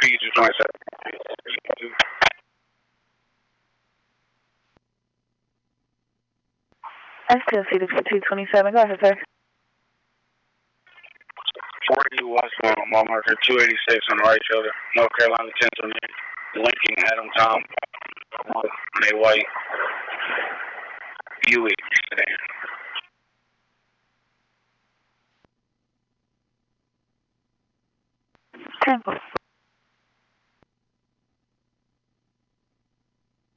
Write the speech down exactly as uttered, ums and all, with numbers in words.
two twenty-seven. I still see the two twenty-seven. Go ahead, sir. forty Westbound Walmart, two eighty-six on the right shoulder, North Carolina ten twenty-eight. Lincoln Adam Tom, May White, Buick sedan. Temple.